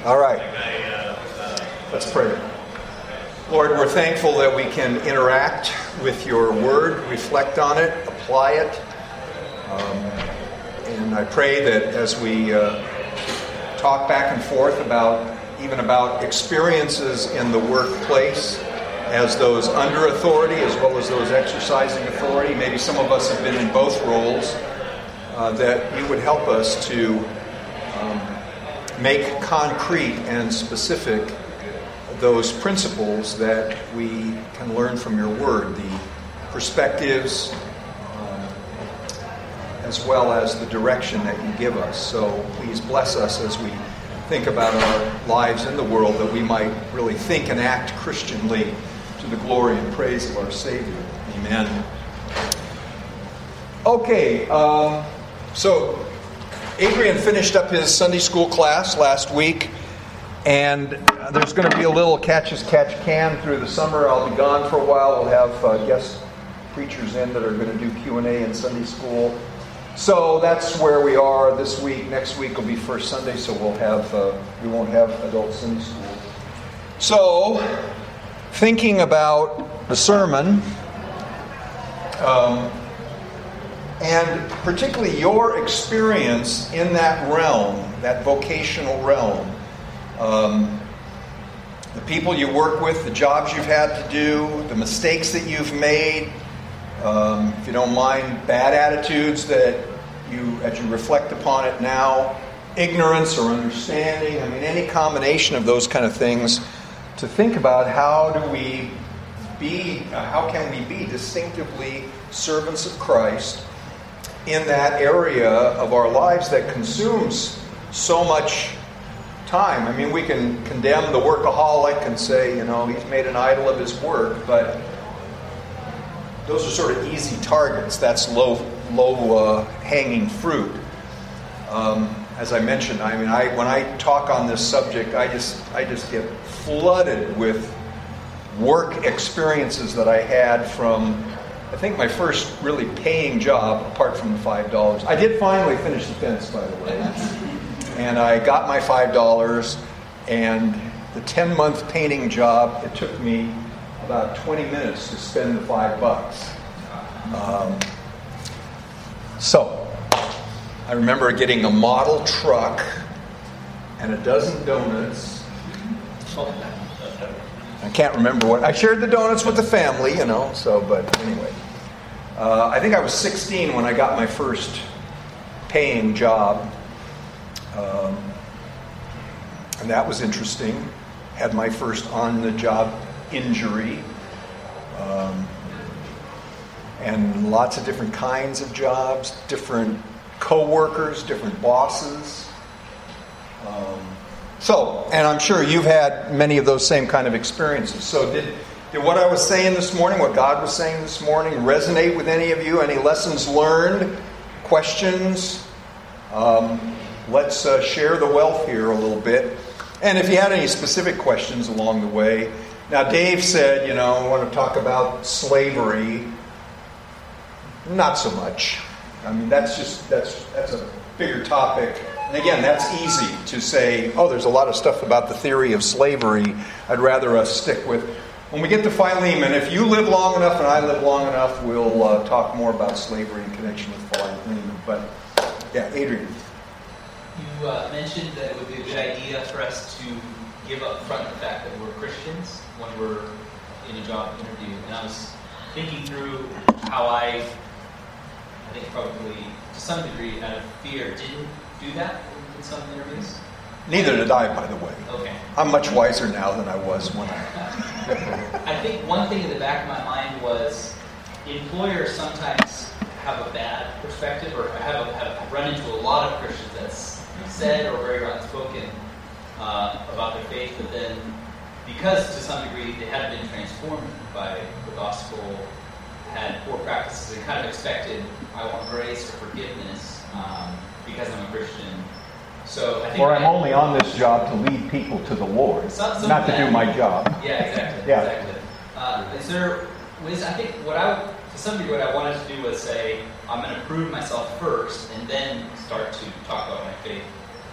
All right. Let's pray. Lord, we're thankful that we can interact with your word, reflect on it, apply it. And I pray that as we talk back and forth about experiences in the workplace, as those under authority as well as those exercising authority, maybe some of us have been in both roles, that you would help us to make concrete and specific those principles that we can learn from your word, the perspectives, as well as the direction that you give us. So please bless us as we think about our lives in the world, that we might really think and act Christianly to the glory and praise of our Savior. Amen. Okay, so Adrian finished up his Sunday school class last week, and there's going to be a little catch as catch can through the summer. I'll be gone for a while. We'll have guest preachers in that are going to do Q&A in Sunday school. So that's where we are this week. Next week will be First Sunday, so we won't have adult Sunday school. So, thinking about the sermon, and particularly your experience in that realm, that vocational realm, the people you work with, the jobs you've had to do, the mistakes that you've made, if you don't mind, bad attitudes that you, as you reflect upon it now, ignorance or understanding, any combination of those kind of things, to think about how can we be distinctively servants of Christ in that area of our lives that consumes so much time. We can condemn the workaholic and say, he's made an idol of his work, but those are sort of easy targets. That's low hanging fruit. As I mentioned, when I talk on this subject, I just get flooded with work experiences that I had from, I think, my first really paying job, apart from the $5. I did finally finish the fence, by the way. And I got my $5, and the 10-month painting job, it took me about 20 minutes to spend the $5. So, I remember getting a model truck and a dozen donuts. I can't remember what. I shared the donuts with the family, but anyway. I think I was 16 when I got my first paying job. And that was interesting. Had my first on-the-job injury. And lots of different kinds of jobs, different co-workers, different bosses. And I'm sure you've had many of those same kind of experiences. So did what I was saying this morning, what God was saying this morning, resonate with any of you? Any lessons learned? Questions? Let's share the wealth here a little bit. And if you had any specific questions along the way. Now, Dave said, I want to talk about slavery. Not so much. That's a bigger topic. And again, that's easy to say, there's a lot of stuff about the theory of slavery. I'd rather us stick with. When we get to Philemon, if you live long enough and I live long enough, we'll talk more about slavery in connection with Philemon. But, yeah, Adrian. You mentioned that it would be a good idea for us to give up front the fact that we're Christians when we're in a job interview. And I was thinking through how I think probably to some degree out of fear didn't do that in some interviews. Neither did I, by the way. Okay. I'm much wiser now than I was when I think one thing in the back of my mind was employers sometimes have a bad perspective, or have run into a lot of Christians that's said or very outspoken about their faith, but then because to some degree they hadn't been transformed by the gospel, had poor practices, and kind of expected, I want grace or forgiveness because I'm a Christian. So I think I'm only on this job to lead people to the Lord, not to do my job. Yeah, exactly. Yeah. Exactly. I think to some degree what I wanted to do was say, I'm going to prove myself first and then start to talk about my faith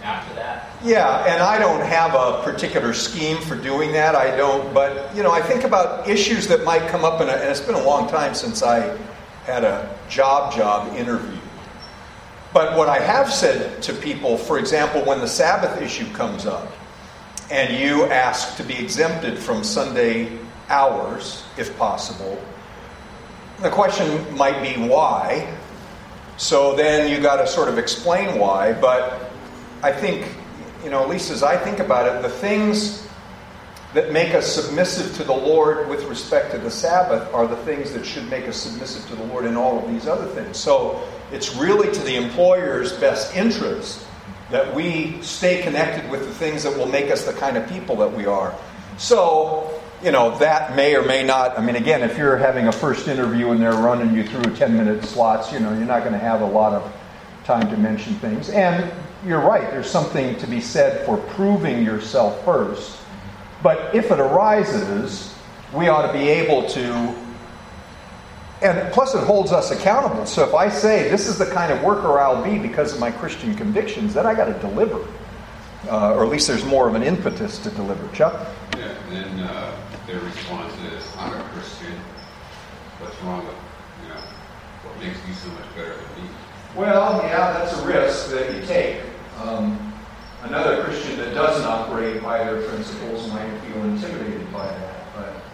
after that. Yeah, and I don't have a particular scheme for doing that. I don't, but I think about issues that might come up, and it's been a long time since I had a job interview. But what I have said to people, for example, when the Sabbath issue comes up, and you ask to be exempted from Sunday hours, if possible, the question might be why. So then you got to sort of explain why. But I think, at least as I think about it, the things that make us submissive to the Lord with respect to the Sabbath are the things that should make us submissive to the Lord in all of these other things. So it's really to the employer's best interest that we stay connected with the things that will make us the kind of people that we are. So, that may or may not, again, if you're having a first interview and they're running you through 10-minute slots, you're not going to have a lot of time to mention things. And you're right, there's something to be said for proving yourself first. But if it arises, we ought to be able to, and plus it holds us accountable. So if I say this is the kind of worker I'll be because of my Christian convictions, then I got to deliver. Or at least there's more of an impetus to deliver. Chuck? Yeah, and then their response is, I'm a Christian. What's wrong with, what makes you so much better than me? Well, yeah, that's a risk that you take. Another Christian that doesn't operate by their principles might feel intimidated by that.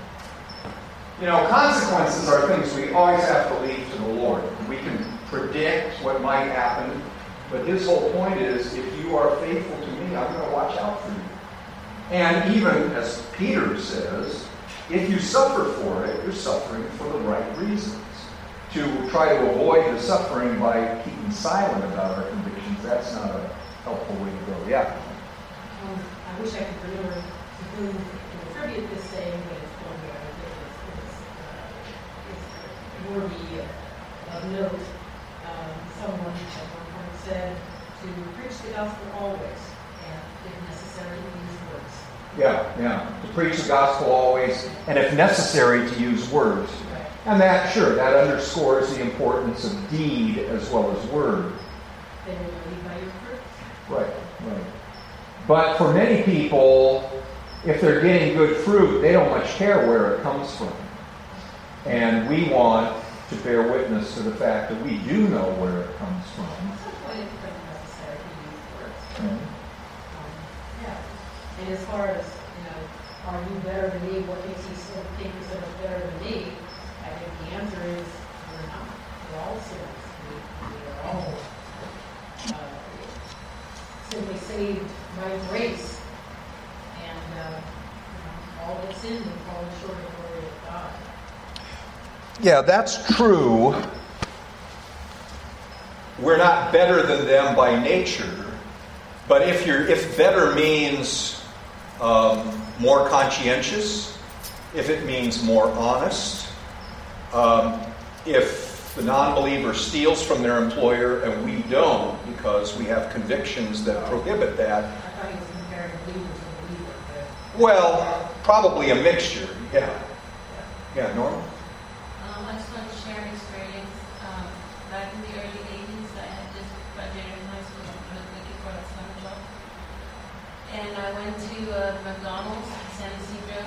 But, consequences are things we always have to leave to the Lord. We can predict what might happen, but his whole point is, if you are faithful to me, I'm going to watch out for you. And even as Peter says, if you suffer for it, you're suffering for the right reasons. To try to avoid the suffering by keeping silent about our convictions, that's not a helpful way to go. Yeah? I wish I could remember to whom to attribute this saying, but it's one where I think it's worthy of note. Someone at one point said to preach the gospel always, and if necessary, use words. Yeah. To preach the gospel always, and if necessary, to use words. Right. And that underscores the importance of deed as well as word. They will lead by your fruits. Right. But for many people, if they're getting good fruit, they don't much care where it comes from. And we want to bear witness to the fact that we do know where it comes from. At some point, it becomes necessary to use words. Mm-hmm. And as far as, are you better than me? What makes you think you're so much better than me? I think the answer is we're not. We're all sinners. We are all simply saved by grace. And all that's sinned and fallen short of the glory of God. Yeah, that's true. We're not better than them by nature, but if better means more conscientious, if it means more honest, if the non-believer steals from their employer and we don't because we have convictions that prohibit that. I thought he was comparing believers to believers. Well, probably a mixture. Yeah, Norma? I just want to share an experience. Back in the early 80s, I had just graduated from high school and was looking for a summer job. And I went to McDonald's, San Isidro,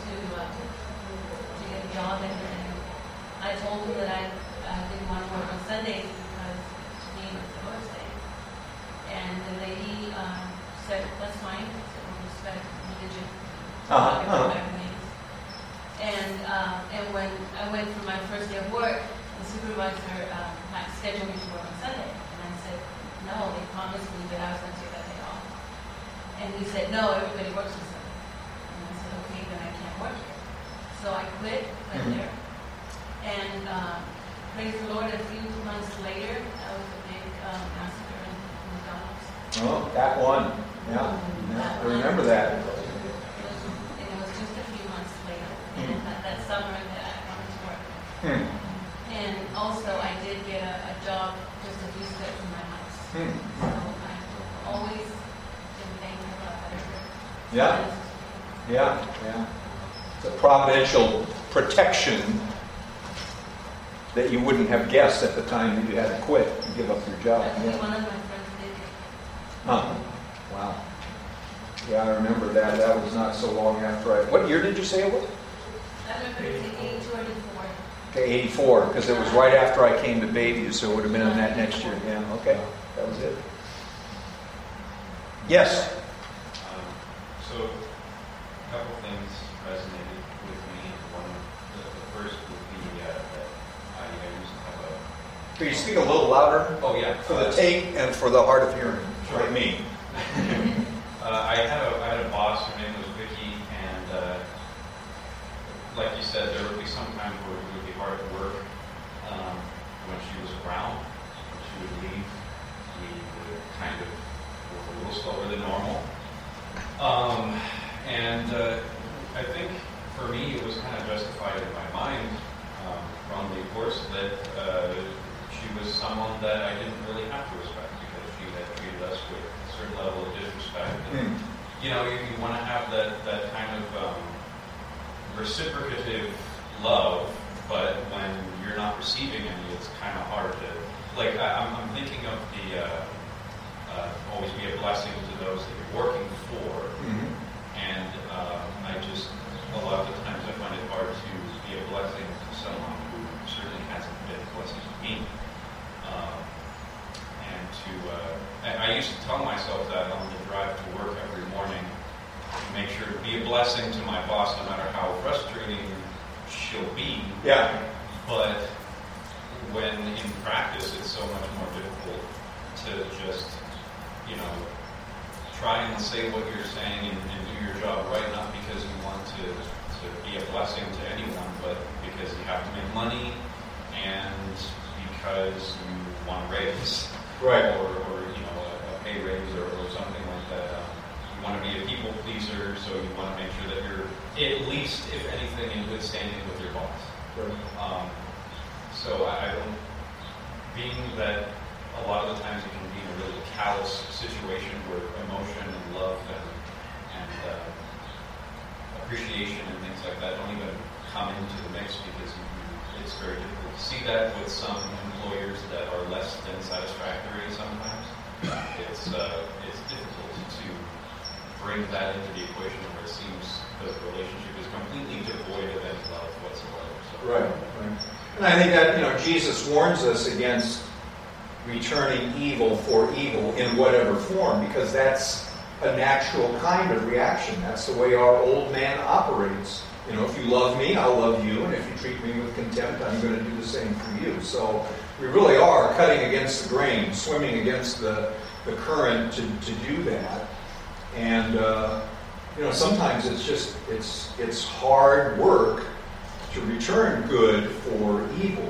to get a job. And I told them that I didn't want to work on Sundays because to me it was the Lord's Day. And the lady said, that's fine. So we'll respect religion. And when I went for my first day of work, the supervisor scheduled me to work on Sunday. And I said, no, they promised me that I was going to take that day off. And he said, no, everybody works on Sunday. And I said, okay, then I can't work here. So I quit, went there. And praise the Lord, a few months later, that was a big massacre in McDonald's. Oh, that one. Yeah. I remember that. It was just a few months later, and that summer that I wanted to work. And also, I did get a job just a few steps from my house. So I always been thankful about that. Yeah. It's a providential protection that you wouldn't have guessed at the time that you had to quit and give up your job. Actually, one of my friends did it. Wow. Yeah, I remember that. That was not so long after I... What year did you say it was? I remember it was 82 or 84. Okay, 84, because it was right after I came to Bayview, so it would have been in that next year. Yeah, okay. That was it. Yes? So, a couple things resonated with me. One, the first would be that I used to have a... Could you speak a little louder? Oh, yeah. For the tape and for the hard of hearing. Like me. I had a boss, her name was Vicky, and like you said, there would be some times where it would be hard to work when she was around. When she would leave, we would kind of work a little slower than normal. And I think for me, it was kind of justified in my mind, wrongly of course, that she was someone that I didn't really have to respect because she had treated us with a certain level of disrespect. And, you know, you want to have that kind of reciprocative love, but when you're not receiving any, it's kind of hard to, like, I'm thinking of the always be a blessing to those that you're working for, and I just, a lot of the times I find it hard to be a blessing to someone who certainly hasn't been a blessing to me, and to, I used to tell myself that on the drive to work every morning, make sure to be a blessing to my boss, no matter how frustrating she'll be. Yeah. But when in practice, it's so much more difficult to just, you know, try and say what you're saying and do your job right, not because you want to be a blessing to anyone, but because you have to make money and because you want a raise. Right. Or you know, a pay raise or something like that. You want to be a people pleaser, so you want to make sure that you're, at least, if anything, in good standing with your boss. Right. So I don't, being that a lot of the times it can be in a really callous situation where emotion and love and appreciation and things like that don't even come into the mix because it's very difficult to see that with some employers that are less than satisfactory sometimes. It's difficult to bring that into the equation where it seems the relationship is completely devoid of any love whatsoever. So. Right. And I think that, you know, Jesus warns us against returning evil for evil in whatever form, because that's a natural kind of reaction. That's the way our old man operates. You know, if you love me, I'll love you, and if you treat me with contempt, I'm going to do the same for you. So we really are cutting against the grain, swimming against the current to do that. And you know, sometimes it's hard work to return good for evil.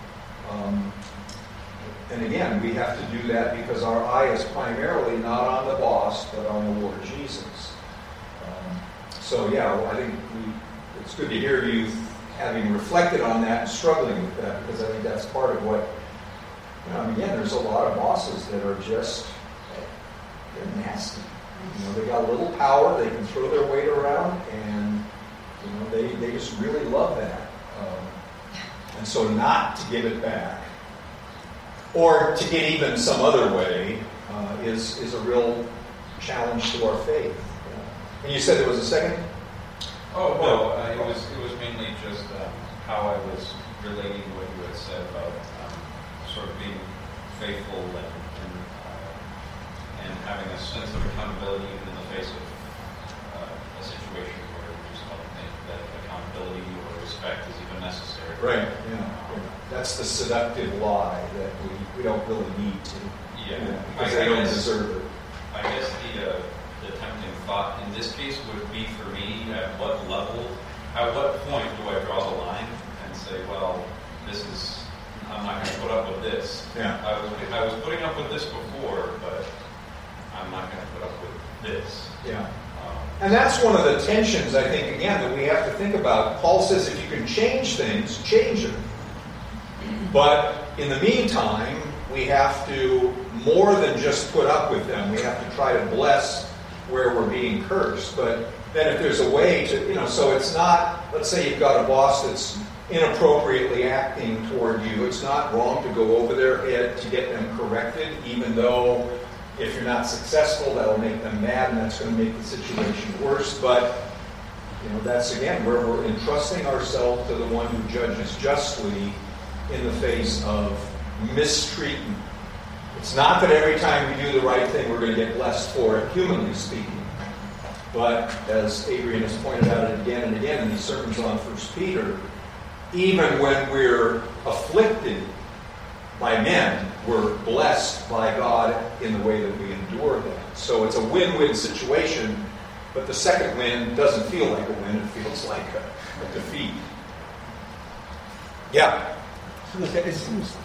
And again, we have to do that because our eye is primarily not on the boss, but on the Lord Jesus. So yeah, I think it's good to hear you having reflected on that and struggling with that, because I think that's part of what, you know, again, there's a lot of bosses that are just, they're nasty. You know, they got a little power, they can throw their weight around, and you know, they just really love that. And so not to give it back, or to get even some other way, is a real challenge to our faith. And you said there was a second? Oh no, it was mainly just how I was relating to what you had said about sort of being faithful and having a sense of accountability even in the face of a situation where you just don't think that accountability or respect is even necessary. Right. Yeah. That's the seductive lie that we don't really need to. Yeah. Because they don't deserve it. I guess the tempting thought in this case would be for me, at what point do I draw the line and say, well, I'm not going to put up with this. Yeah. I was putting up with this before, but I'm not going to put up with this. Yeah. And that's one of the tensions, I think, again, that we have to think about. Paul says if you can change things, change them. But in the meantime, we have to more than just put up with them. We have to try to bless where we're being cursed. But then if there's a way to, you know, so it's not, let's say you've got a boss that's inappropriately acting toward you. It's not wrong to go over their head to get them corrected, even though If you're not successful, that'll make them mad, and that's going to make the situation worse. But that's again where we're entrusting ourselves to the one who judges justly in the face of mistreatment. It's not that every time we do the right thing we're going to get blessed for it, humanly speaking. But as Adrian has pointed out again and again in these sermons on 1 Peter, even when we're afflicted by men, we're blessed by God in the way that we endure that. So it's a win-win situation, but the second win doesn't feel like a win, it feels like a defeat. Yeah? It seems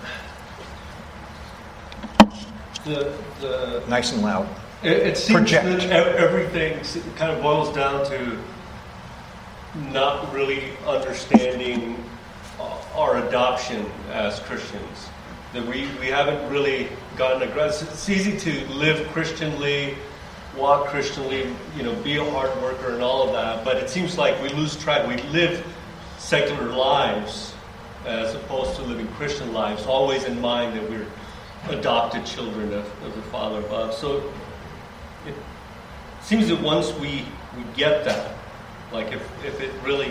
the Nice and loud. It seems Project. that everything kind of boils down to not really understanding our adoption as Christians. That we haven't really gotten a grasp. It's easy to live Christianly, walk Christianly, be a hard worker and all of that, but it seems like we lose track. We live secular lives as opposed to living Christian lives, always in mind that we're adopted children of the Father above. So it seems that once we get that, like if it really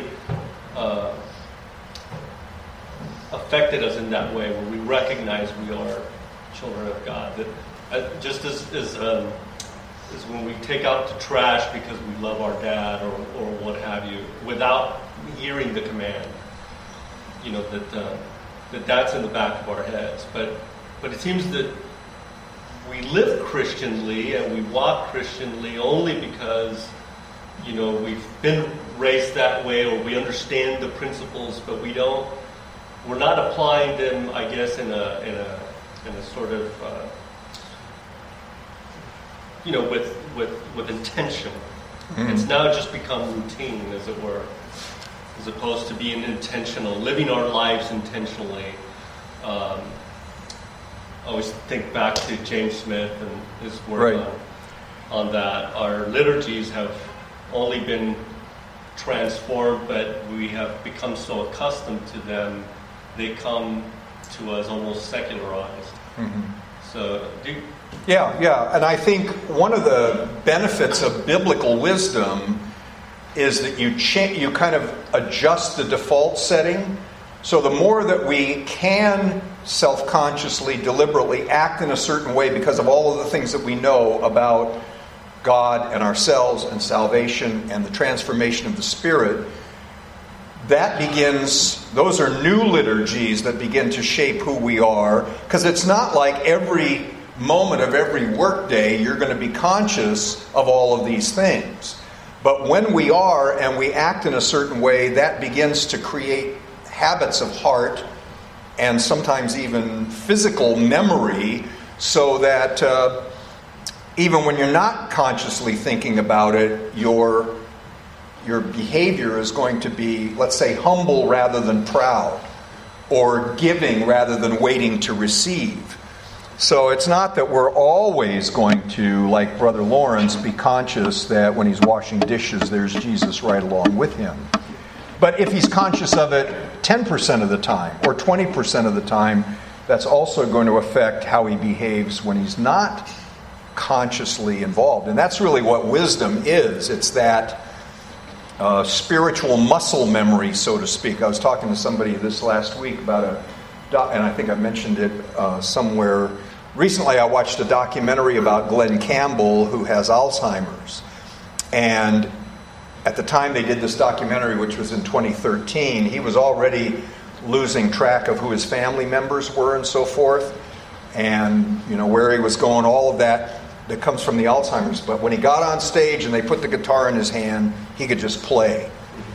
affected us in that way, where we recognize we are children of God, that just as when we take out the trash because we love our dad or what have you, without hearing the command, that's in the back of our heads. But it seems that we live Christianly and we walk Christianly only because, we've been raised that way, or we understand the principles, but we're not applying them, I guess, in a sort of, with intention. Mm-hmm. It's now just become routine, as it were, as opposed to being intentional, living our lives intentionally. I always think back to James Smith and his work on that. Our liturgies have only been transformed, but we have become so accustomed to them, they come to us almost secularized. Mm-hmm. So, Yeah, and I think one of the benefits of biblical wisdom is that you kind of adjust the default setting. So the more that we can self-consciously, deliberately act in a certain way because of all of the things that we know about God and ourselves and salvation and the transformation of the Spirit, those are new liturgies that begin to shape who we are, because it's not like every moment of every workday you're going to be conscious of all of these things. But when we are and we act in a certain way, that begins to create habits of heart and sometimes even physical memory, so that even when you're not consciously thinking about it, your behavior is going to be, let's say, humble rather than proud, or giving rather than waiting to receive. So it's not that we're always going to, like Brother Lawrence, be conscious that when he's washing dishes, there's Jesus right along with him. But if he's conscious of it 10% of the time or 20% of the time, that's also going to affect how he behaves when he's not consciously involved. And that's really what wisdom is. It's that spiritual muscle memory, so to speak. I was talking to somebody this last week about and I think I mentioned it somewhere. Recently I watched a documentary about Glenn Campbell, who has Alzheimer's. And at the time they did this documentary, which was in 2013, he was already losing track of who his family members were and so forth, and where he was going, all of that comes from the Alzheimer's. But when he got on stage and they put the guitar in his hand, he could just play.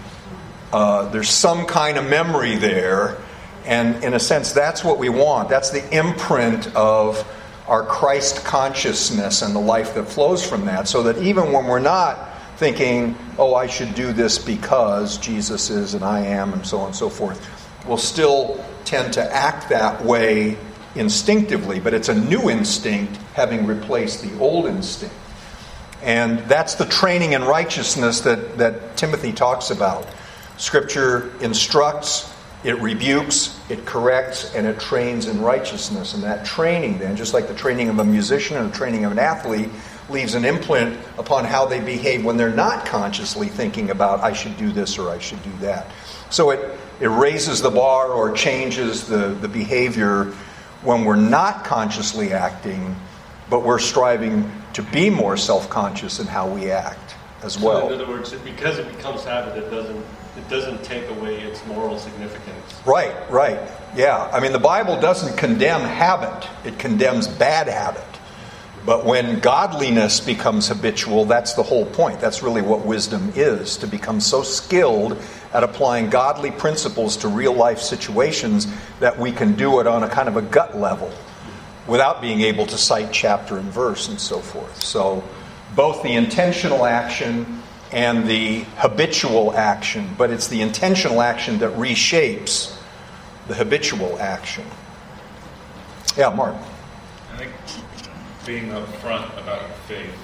There's some kind of memory there, and in a sense that's what we want. That's the imprint of our Christ consciousness and the life that flows from that, so that even when we're not thinking, I should do this because Jesus is and I am, and so on and so forth, we'll still tend to act that way instinctively, but it's a new instinct having replaced the old instinct. And that's the training in righteousness that Timothy talks about. Scripture instructs It rebukes, it corrects, and it trains in righteousness. And that training then, just like the training of a musician and the training of an athlete, leaves an imprint upon how they behave when they're not consciously thinking about, I should do this or I should do that. So it raises the bar or changes the behavior when we're not consciously acting, but we're striving to be more self-conscious in how we act as well. So in other words, because it becomes habit, it doesn't take away its moral significance. Right. Yeah. I mean, the Bible doesn't condemn habit. It condemns bad habit. But when godliness becomes habitual, that's the whole point. That's really what wisdom is, to become so skilled at applying godly principles to real life situations that we can do it on a kind of a gut level without being able to cite chapter and verse and so forth. So both the intentional action and the habitual action, but it's the intentional action that reshapes the habitual action. Yeah, Mark. I think being upfront about your faith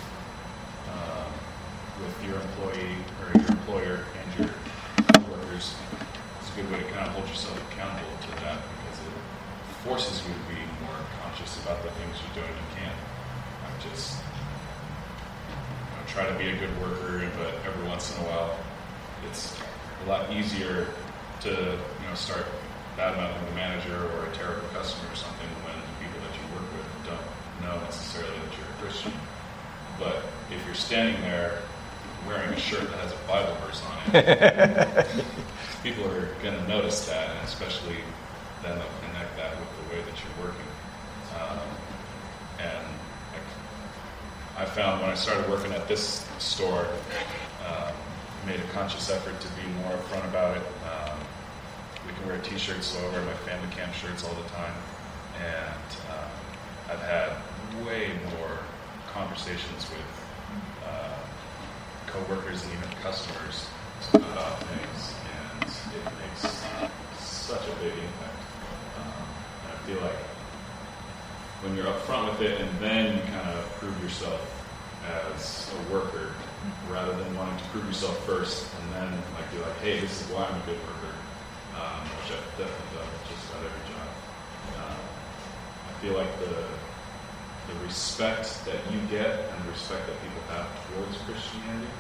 with your employee or your employer and your workers is a good way to kind of hold yourself accountable to that, because it forces you to be more conscious about the things you're doing and can't. Just try to be a good worker, but every once in a while it's a lot easier to start bad-mouthing the manager or a terrible customer or something when the people that you work with don't know necessarily that you're a Christian. But if you're standing there wearing a shirt that has a Bible verse on it, people are going to notice that, and especially then they'll connect that with the way that you're working. And I found when I started working at this store, made a conscious effort to be more upfront about it. We can wear t-shirts, so I wear my family camp shirts all the time. And I've had way more conversations with co-workers and even customers about things, and it makes such a big impact. And I feel like when you're upfront with it and then you kind of prove yourself as a worker, rather than wanting to prove yourself first and then be like, hey, this is why I'm a good worker, which I've definitely done with just about every job. I feel like the respect that you get and the respect that people have towards Christianity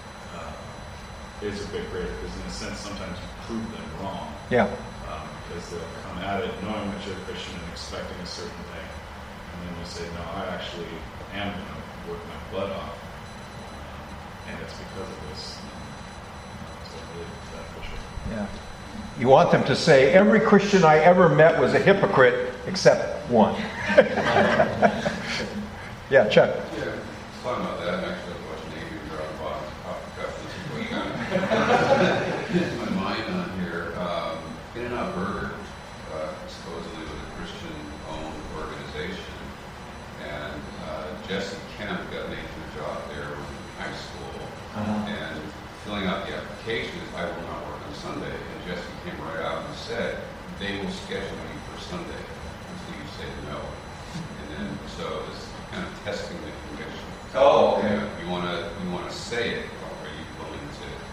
is a bit greater, because in a sense sometimes you prove them wrong. Yeah. Because they'll come at it knowing that you're a Christian and expecting a certain thing. And then you say, no, I actually am going to work my butt off. And it's because of this. So it's really beneficial. Yeah. You want them to say, every Christian I ever met was a hypocrite except one. Yeah, Chuck. Yeah, talking about that, actually, I was watching Adrian drop off the cuff this week. My mind on here, In-N-Out Burger, supposedly was a Christian-owned organization, and Jesse Kemp got an A-2 job there in high school, and filling out the application is, I will not work on Sunday, and Jesse came right out and said, they will schedule you for Sunday until you say no. And then, so it's kind of testing the conviction. Oh, okay. You want to say it, or are you willing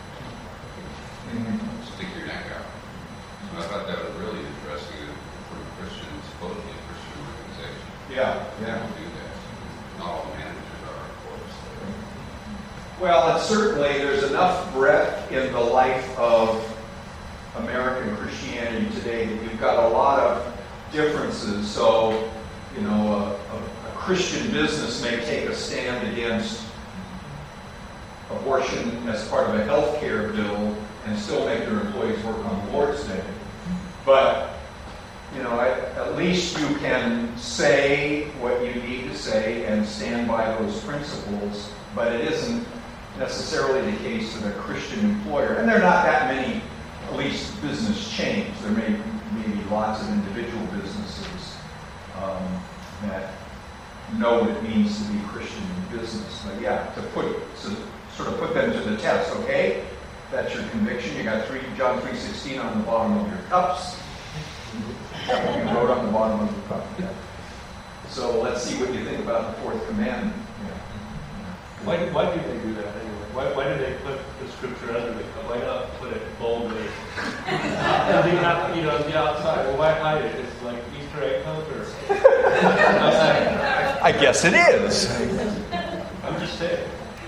to stick your neck out? So I thought that was really interesting from a Christian, supposedly a Christian organization. Yeah. They don't do that. Not all managers are, of course. Well, and certainly there's enough breadth in the life of American Christianity today that you've got a lot of differences. So, a Christian business may take a stand against abortion as part of a health care bill and still make their employees work on Lord's Day. But, at least you can say what you need to say and stand by those principles, but it isn't necessarily the case of a Christian employer. And there are not that many, at least business chains. There may be lots of individual businesses that know what it means to be Christian in business. But yeah, sort of put them to the test, okay? That's your conviction. You got John 3:16 on the bottom of your cups. That's what you wrote on the bottom of the cup. Yeah. So let's see what you think about the fourth commandment. Why do they do that anyway? Why did they put the scripture underneath? Why not put it boldly? The outside. Well, why hide it? It's like Easter egg hunt, or I guess it is. I'm just saying.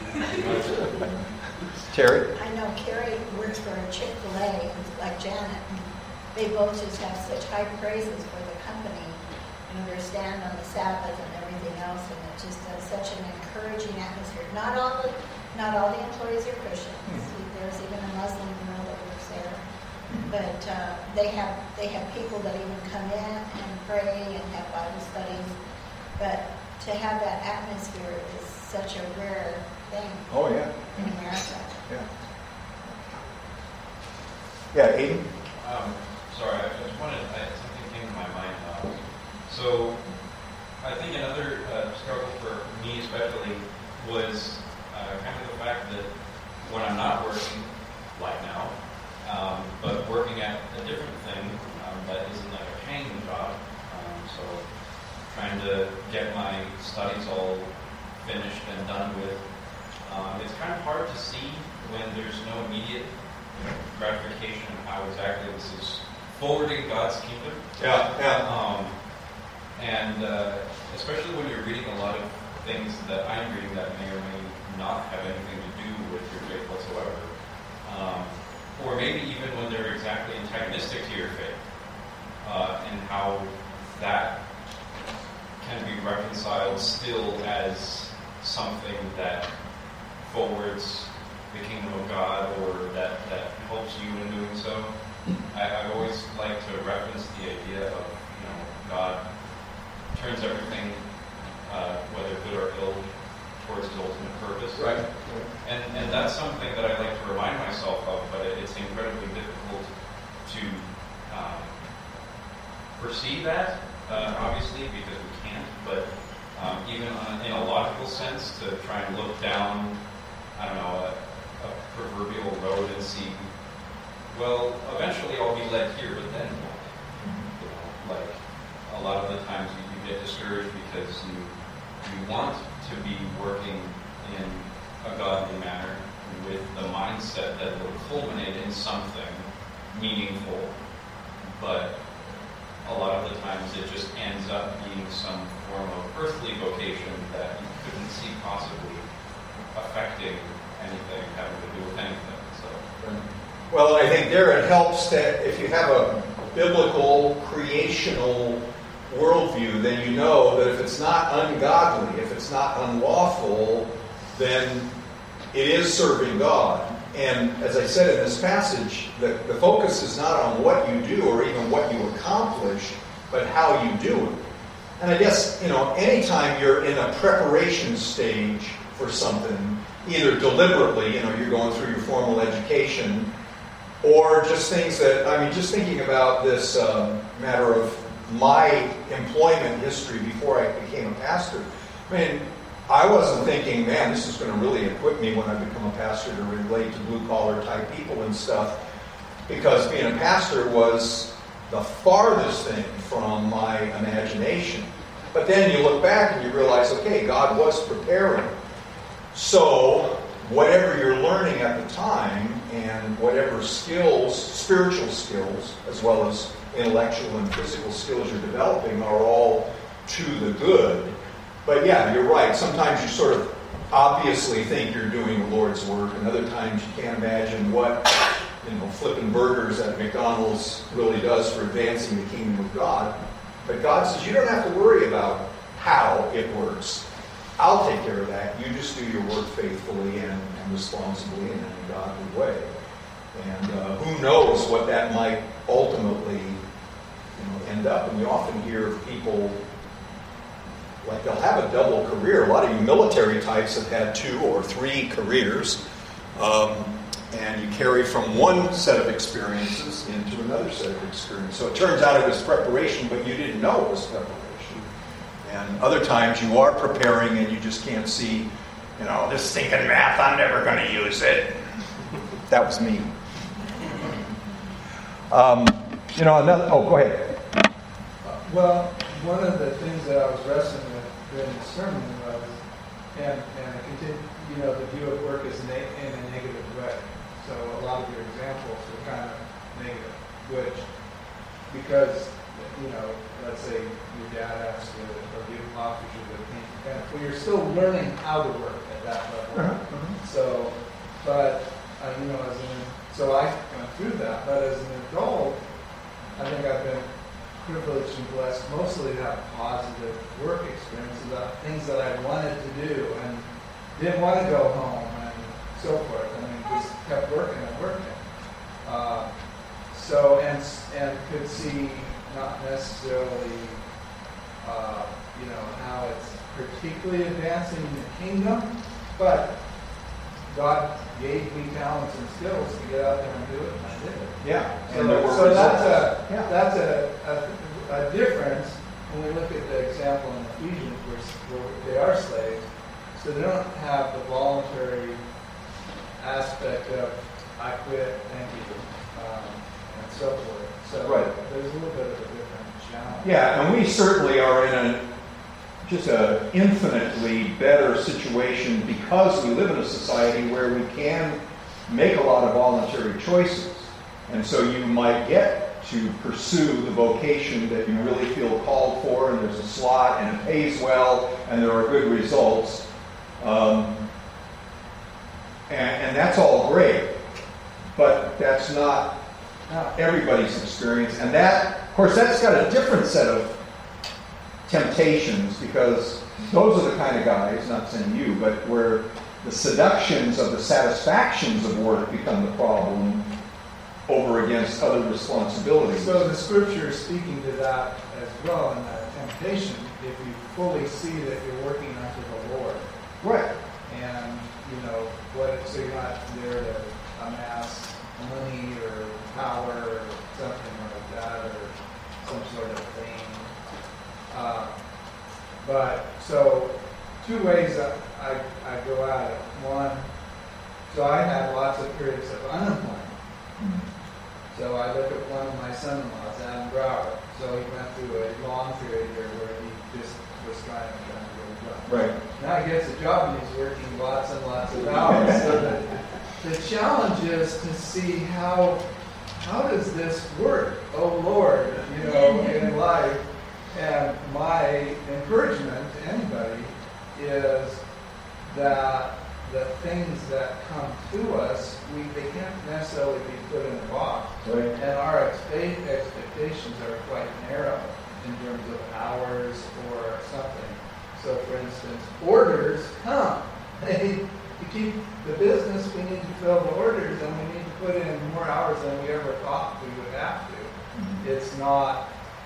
Terry? I know Carrie works for Chick-fil-A, like Janet, and they both just have such high praises for the company, their stand on the Sabbath and everything else, and it just does such an encouraging atmosphere. Not all the employees are Christians. There's even a Muslim girl that works there, but they have people that even come in and pray and have Bible studies. But to have that atmosphere is such a rare thing. Oh, yeah. In America. Yeah. Yeah, Aiden? Sorry, something came to my mind. So I think another struggle for me especially was kind of the fact that when I'm not working, like now, but working at a different thing that isn't like a paying job, so trying to get my studies all finished and done with, it's kind of hard to see when there's no immediate gratification of how exactly this is forwarding God's kingdom. Yeah. And especially when you're reading a lot of things that I'm reading that may or may not have anything to do with your faith whatsoever. Or maybe even when they're exactly antagonistic to your faith. And how that can be reconciled still as something that forwards the kingdom of God, or that helps you in doing so. I always like to reference the idea of, God turns everything, whether good or ill, towards his ultimate purpose. Right. And that's something that I like to remind myself of, but it's incredibly difficult to perceive that, obviously, because we can't, but even in a logical sense, to try and look down, a proverbial road and see, well, eventually I'll be led here, but then what? Like, a lot of the times you get discouraged because you want to be working in a godly manner with the mindset that will culminate in something meaningful, but a lot of the times it just ends up being some form of earthly vocation that you couldn't see possibly affecting anything, having to do with anything. So. Well, I think there it helps that if you have a biblical, creational worldview, then you know that if it's not ungodly, if it's not unlawful, then it is serving God. And as I said in this passage, the focus is not on what you do or even what you accomplish, but how you do it. And I guess, anytime you're in a preparation stage for something, either deliberately, you're going through your formal education, or just things that, just thinking about this matter of my employment history before I became a pastor. I wasn't thinking, man, this is going to really equip me when I become a pastor to relate to blue-collar type people and stuff, because being a pastor was the farthest thing from my imagination. But then you look back and you realize, okay, God was preparing. So whatever you're learning at the time and whatever skills, spiritual skills, as well as intellectual and physical skills you're developing are all to the good. But yeah, you're right. Sometimes you sort of obviously think you're doing the Lord's work, and other times you can't imagine what, flipping burgers at McDonald's really does for advancing the kingdom of God. But God says, you don't have to worry about how it works. I'll take care of that. You just do your work faithfully and responsibly and in a godly way. And who knows what that might ultimately end up. And we often hear of people, like they'll have a double career. A lot of you military types have had 2 or 3 careers. And you carry from one set of experiences into another set of experiences. So it turns out it was preparation, but you didn't know it was preparation. And other times you are preparing and you just can't see, this stinking math, I'm never going to use it. That was me. Go ahead. Well, one of the things that I was wrestling with during the sermon was, and the view of work is in a negative way. So a lot of your examples are kind of negative, which, because, let's say your dad has to, or you offers you the thing, well, you're still learning how to work at that level. So, but, so I went through that, but as an adult, I think I've been privileged and blessed mostly to have positive work experiences about things that I wanted to do and didn't want to go home and so forth. Just kept working and working. And could see not necessarily, how it's particularly advancing the kingdom, but God gave me talents and skills to get out there and do it, and I did it. Yeah. So that's a difference when we look at the example in Ephesians where they are slaves, so they don't have the voluntary aspect of I quit, thank you, and so forth. So there's a little bit of a different challenge. Yeah, and we certainly are in just an infinitely better situation because we live in a society where we can make a lot of voluntary choices. And so you might get to pursue the vocation that you really feel called for, and there's a slot, and it pays well, and there are good results. And that's all great, but that's not everybody's experience. And that, of course, that's got a different set of temptations, because those are the kind of guys, not saying you, but where the seductions of the satisfactions of work become the problem over against other responsibilities. So the scripture is speaking to that as well, in that temptation, if you fully see that you're working unto the Lord. Right. And, so you're not there to amass money or power or something like that, or some sort of thing. But, so, two ways I go at it. One, so I had lots of periods of unemployment. So I look at one of my son-in-laws, Adam Brower. So he went through a long period here where he just was trying to get a job. Right. Now he gets a job and he's working lots and lots of hours. So the challenge is to see how does this work, oh Lord, in life. And my encouragement to anybody is that the things that come to us, they can't necessarily be put in a box. Right. And our expectations are quite narrow in terms of hours or something. So, for instance, orders come. To keep the business, we need to fill the orders, and we need to put in more hours than we ever thought we would have to. Mm-hmm. It's not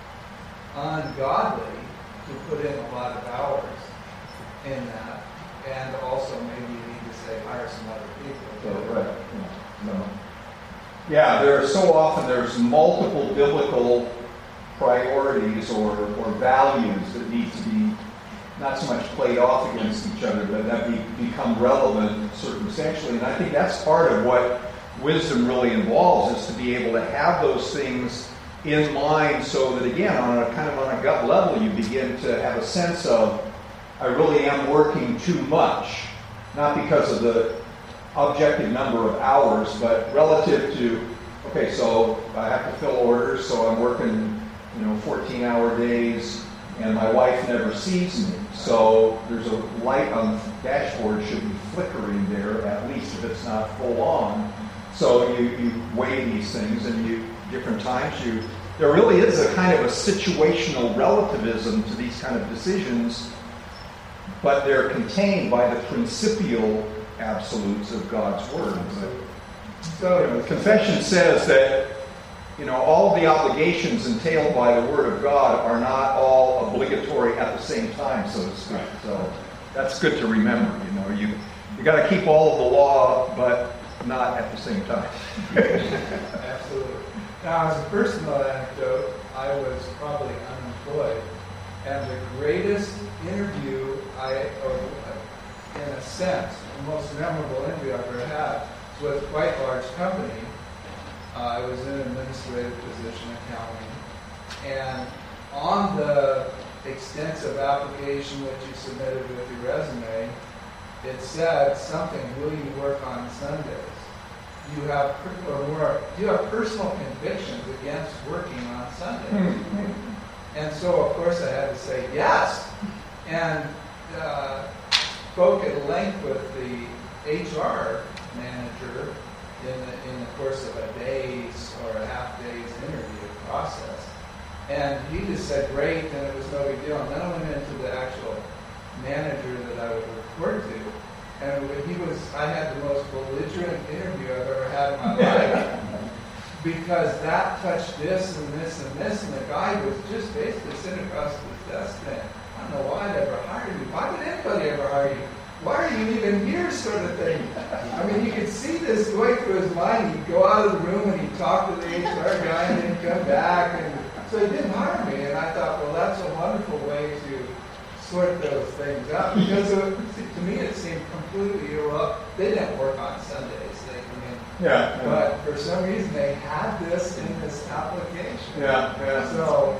ungodly to put in a lot of hours in that, and also maybe you need to say hire some other people. Right. No. Yeah, there's multiple biblical priorities or values that need to be not so much played off against each other, but that become relevant circumstantially. And I think that's part of what wisdom really involves, is to be able to have those things in mind, so that, again, on a gut level, you begin to have a sense of, I really am working too much, not because of the objective number of hours, but relative to, okay, so I have to fill orders, so I'm working, 14-hour days, and my wife never sees me. So there's a light on the dashboard should be flickering there, at least if it's not full on. So you weigh these things, and different times there really is a kind of a situational relativism to these kind of decisions, but they're contained by the principial absolutes of God's Word. So confession says that all of the obligations entailed by the Word of God are not all obligatory at the same time, so to speak. So that's good to remember. You got to keep all of the law, but not at the same time. Absolutely. Now, as a personal anecdote, I was probably unemployed, and the greatest interview in a sense, the most memorable interview I've ever had was with a quite large company. I was in an administrative position, accounting, and on the extensive application that you submitted with your resume, it said something, will you work on Sundays? Do you have personal convictions against working on Sundays? And so, of course, I had to say yes. And spoke at length with the HR manager in the course of a day's or a half day's interview process. And he just said, great, and it was no big deal. And then I went into the actual manager that I would report to. And I had the most belligerent interview I've ever had in my life. Because that touched this and this and this, and the guy was just basically sitting across his desk saying, I don't know why I'd ever hire you. Why would anybody ever hire you? Why are you even here, sort of thing? I mean, you could see this going through his mind. He'd go out of the room and he'd talk to the HR guy and then come back. And so he didn't hire me. And I thought, well, that's a wonderful way to sort those things out. Because to me, it seemed completely irrelevant. They didn't work on Sundays. Yeah. But for some reason, they had this in this application. Yeah. So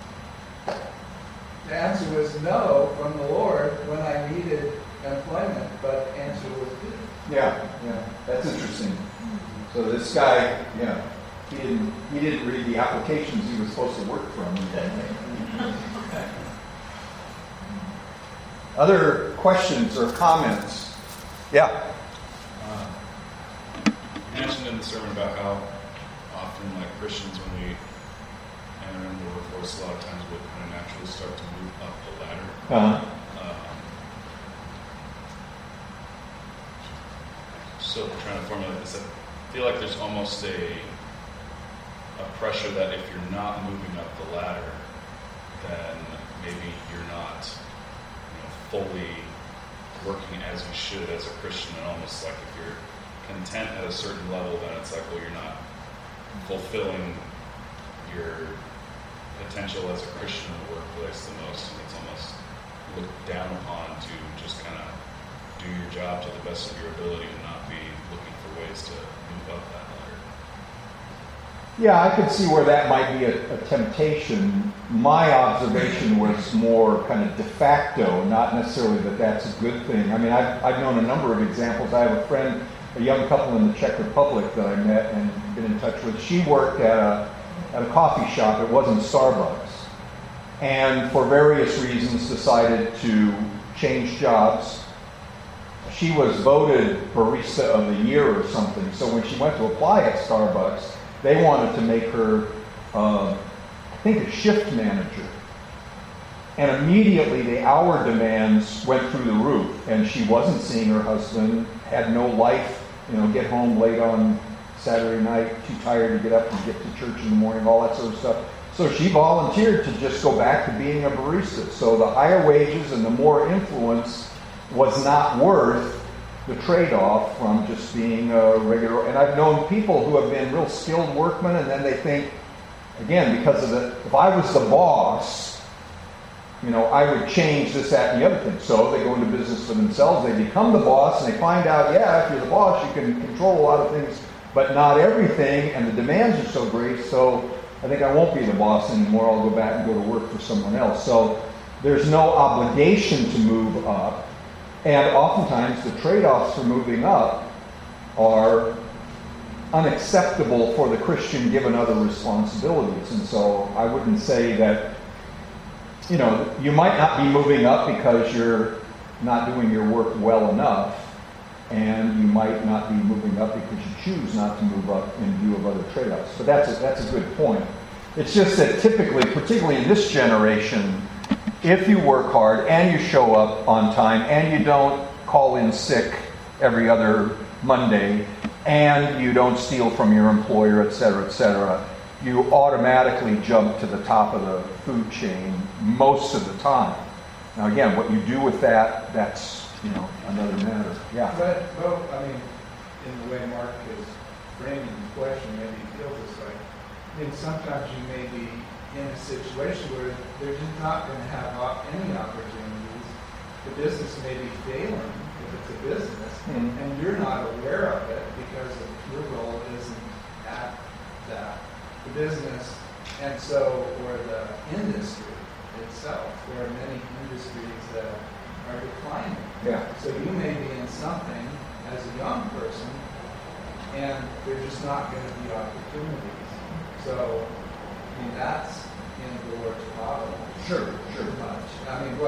the answer was no from the Lord when I needed employment, but the answer was good. Yeah. That's interesting. So this guy, he didn't read the applications he was supposed to work from. Other questions or comments? Yeah. You mentioned in the sermon about how often, like Christians, when we enter into the workforce, a lot of times we'll kind of naturally start to move up the ladder. So trying to formulate this, I feel like there's almost a pressure that if you're not moving up the ladder, then maybe you're not fully working as you should as a Christian, and almost like if you're content at a certain level, then it's like, well, you're not fulfilling your potential as a Christian in the workplace the most, and it's almost looked down upon to just kind of do your job to the best of your ability and not be looking for ways to move up that ladder. Yeah, I could see where that might be a temptation. My observation was more kind of de facto, not necessarily that that's a good thing. I mean, I've known a number of examples. I have a friend, a young couple in the Czech Republic that I met and been in touch with. She worked at a coffee shop. It wasn't Starbucks. And for various reasons decided to change jobs. She was voted Barista of the Year or something. So when she went to apply at Starbucks, they wanted to make her, I think, a shift manager. And immediately the hour demands went through the roof. And she wasn't seeing her husband, had no life, get home late on Saturday night, too tired to get up and get to church in the morning, all that sort of stuff. So she volunteered to just go back to being a barista. So the higher wages and the more influence was not worth the trade-off from just being a regular. And I've known people who have been real skilled workmen, and then they think, again, because of if I was the boss, I would change this, that, and the other thing. So they go into business for themselves, they become the boss, and they find out, if you're the boss, you can control a lot of things, but not everything, and the demands are so great, so I think I won't be the boss anymore, I'll go back and go to work for someone else. So there's no obligation to move up. And oftentimes the trade-offs for moving up are unacceptable for the Christian given other responsibilities. And so I wouldn't say that, you might not be moving up because you're not doing your work well enough, and you might not be moving up because you choose not to move up in view of other trade-offs. But that's a good point. It's just that typically, particularly in this generation, if you work hard and you show up on time and you don't call in sick every other Monday and you don't steal from your employer, et cetera, you automatically jump to the top of the food chain most of the time. Now again, what you do with that's another matter. Yeah. But in the way Mark is framing the question, maybe he feels this way. Sometimes you may be in a situation where they're just not going to have any opportunities. The business may be failing if it's a business, and you're not aware of it because your role isn't at the business, and so, or the industry itself. There are many industries that are declining. Yeah. So you may be something as a young person, and there's just not going to be opportunities. So, I mean, that's in the Lord's providence. Sure. Much. I mean,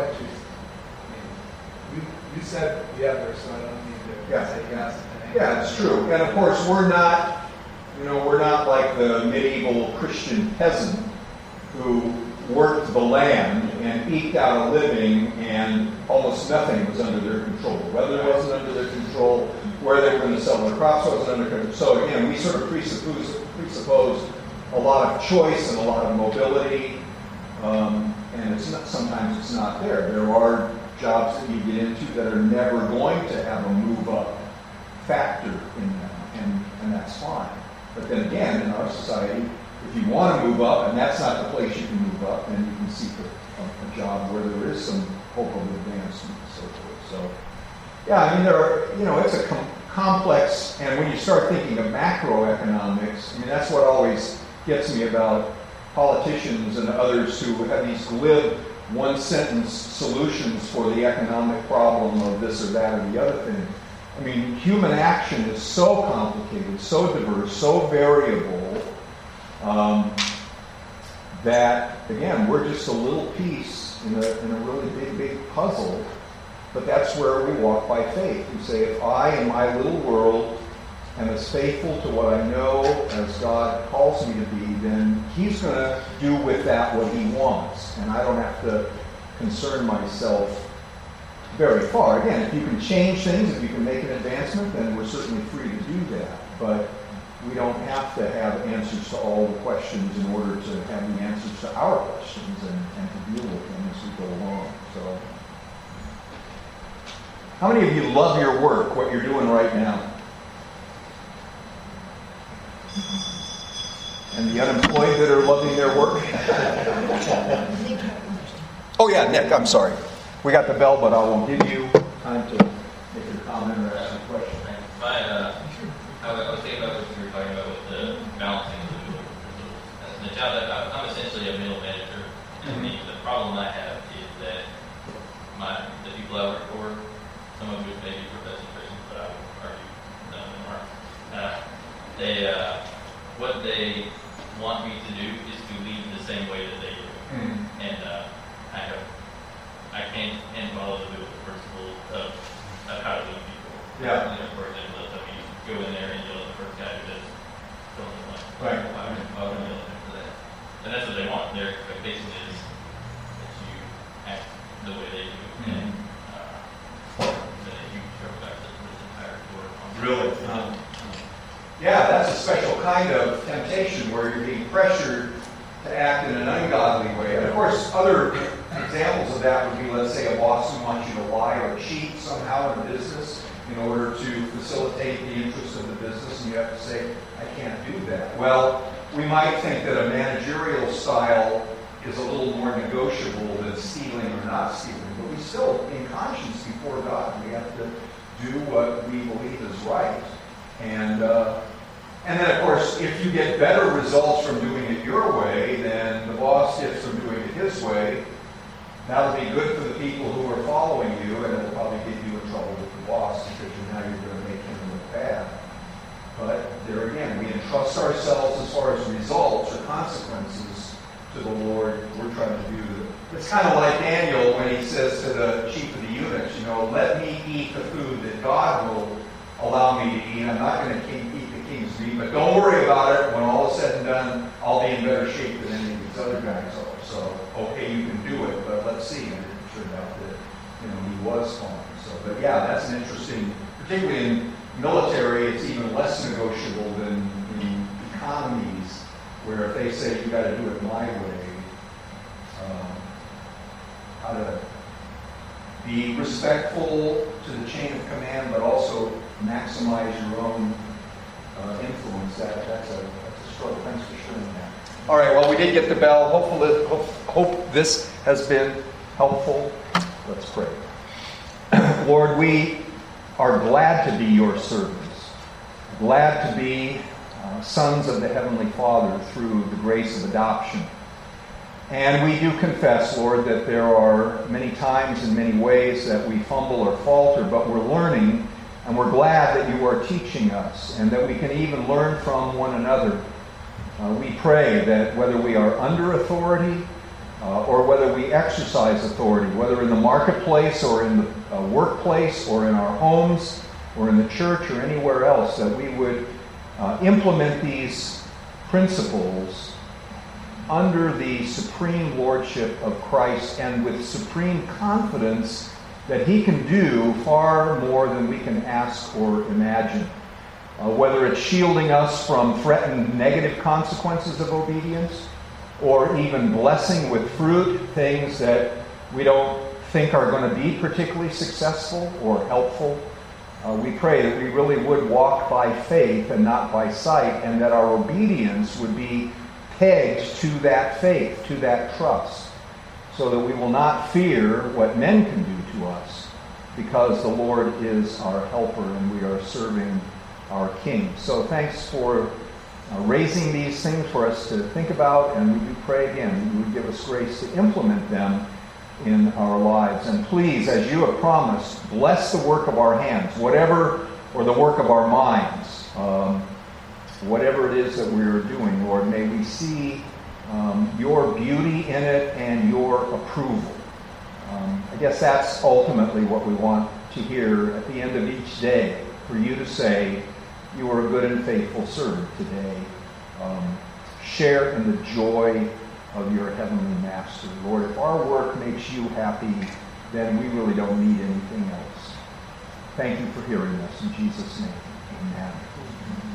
you said the other, so I don't need to say yes. Yeah, it's true. And of course, we're not like the medieval Christian peasant who worked the land and eked out a living and almost nothing was under their control. Weather wasn't under their control, where they were going to sell their crops wasn't under control. So again, we sort of presuppose a lot of choice and a lot of mobility, and sometimes it's not there. There are jobs that you get into that are never going to have a move-up factor in them, and that's fine. But then again, in our society, if you want to move up, and that's not the place you can move up, then you can seek a job where there is some hope of advancement and so forth. So, yeah, I mean, it's a complex, and when you start thinking of macroeconomics, I mean, that's what always gets me about politicians and others who have these glib one-sentence solutions for the economic problem of this or that or the other thing. I mean, human action is so complicated, so diverse, so variable, that, again, we're just a little piece in a really big puzzle, but that's where we walk by faith. We say, if I, in my little world, am as faithful to what I know as God calls me to be, then He's going to do with that what He wants, and I don't have to concern myself very far. Again, if you can change things, if you can make an advancement, then we're certainly free to do that. But we don't have to have answers to all the questions in order to have the answers to our questions and to deal with them as we go along. So, how many of you love your work, what you're doing right now? And the unemployed that are loving their work? Oh yeah, Nick, I'm sorry. We got the bell, but I won't give you time to make a comment or ask a question. I was thinking about what you were talking about with the balancing the job that I'm essentially a middle manager, and the problem I have is that the people I work for, some of which may be professional Christians, but I would argue none of them are. What they want me to do is to lead the same way that they do, and I can't follow the biblical principle of how to lead people. Yeah. For example, if you go in there and yell at the first guy who does fill in the blank. Right. Why would I yell at him for that? And that's what they want. Their expectation is that you act the way they do, and that you throw back this entire door. Really? Yeah, that's a special kind of temptation where you're being pressured to act in an ungodly way. And of course, other examples of that would be, let's say, a boss who wants you to lie or cheat somehow in business in order to facilitate the interest of the business, and you have to say, I can't do that. Well, we might think that a managerial style is a little more negotiable than stealing or not stealing, but we still, in conscience before God, we have to do what we believe is right. And then, of course, if you get better results from doing it your way than the boss gets from doing it his way, that'll be good for the people who are following you, and it'll probably get you in trouble with the boss because now you're going to make him look bad. But there again, we entrust ourselves as far as results or consequences to the Lord. We're trying to do it. It's kind of like Daniel when he says to the chief of the eunuchs, let me eat the food that God will allow me to eat. I'm not going to eat the king's meat, but don't worry about it. When all is said and done, I'll be in better shape than any of these other guys are. So, okay, you can do it, but let's see. And it turned out that, he was fine. So, but yeah, that's an interesting, particularly in military, it's even less negotiable than in economies, where if they say you got to do it my way, how to be respectful to the chain of command, but also maximize your own influence. That's a struggle. Thanks for sharing that. All right. Well, we did get the bell. Hope this has been helpful. Let's pray. Lord, we are glad to be your servants, glad to be sons of the Heavenly Father through the grace of adoption. And we do confess, Lord, that there are many times and many ways that we fumble or falter, but we're learning And we're glad that you are teaching us and that we can even learn from one another. We pray that whether we are under authority or whether we exercise authority, whether in the marketplace or in the workplace or in our homes or in the church or anywhere else, that we would implement these principles under the supreme lordship of Christ and with supreme confidence that He can do far more than we can ask or imagine. Whether it's shielding us from threatened negative consequences of obedience, or even blessing with fruit things that we don't think are going to be particularly successful or helpful. We pray that we really would walk by faith and not by sight, and that our obedience would be pegged to that faith, to that trust, so that we will not fear what men can do to us, because the Lord is our helper and we are serving our King. So thanks for raising these things for us to think about, and we do pray again that you would give us grace to implement them in our lives. And please, as you have promised, bless the work of our hands, whatever, or the work of our minds, whatever it is that we are doing, Lord. May we see your beauty in it and your approval. I guess that's ultimately what we want to hear at the end of each day, for you to say, you are a good and faithful servant today. Share in the joy of your heavenly Master. Lord, if our work makes you happy, then we really don't need anything else. Thank you for hearing us. In Jesus' name, amen.